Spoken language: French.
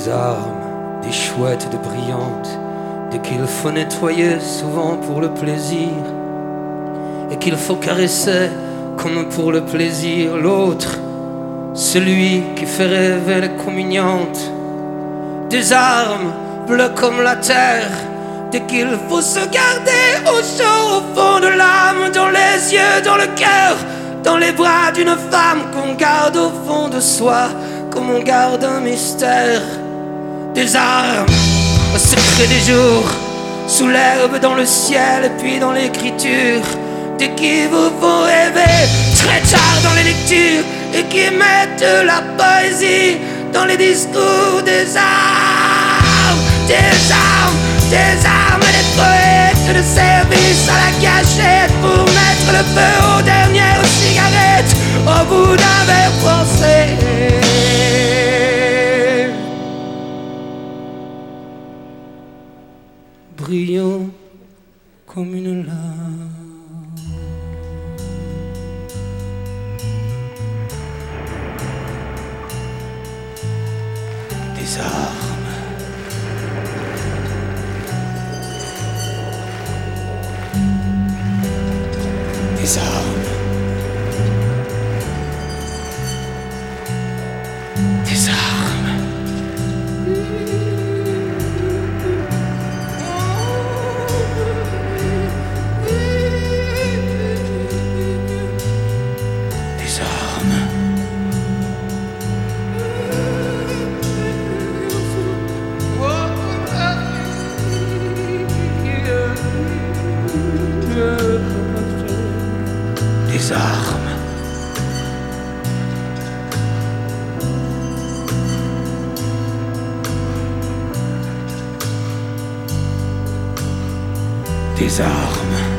des armes, des chouettes, de brillantes, des qu'il faut nettoyer souvent pour le plaisir, et qu'il faut caresser comme pour le plaisir. L'autre, celui qui fait rêver les communiantes, des armes bleues comme la terre, dès qu'il faut se garder au chaud, au fond de l'âme, dans les yeux, dans le cœur, dans les bras d'une femme qu'on garde au fond de soi, comme on garde un mystère. Des armes au secret des jours, sous l'herbe, dans le ciel et puis dans l'écriture, dès qu'il vous faut rêver très tard dans les lectures, et qui mettent la poésie dans les discours. Des armes, des armes, des armes, et des poètes de service à la cachette pour mettre le feu aux dernières cigarettes au bout d'un verre forcé. Brillant comme une lame. Des armes, des armes, des armes, des armes. Des armes. Des armes.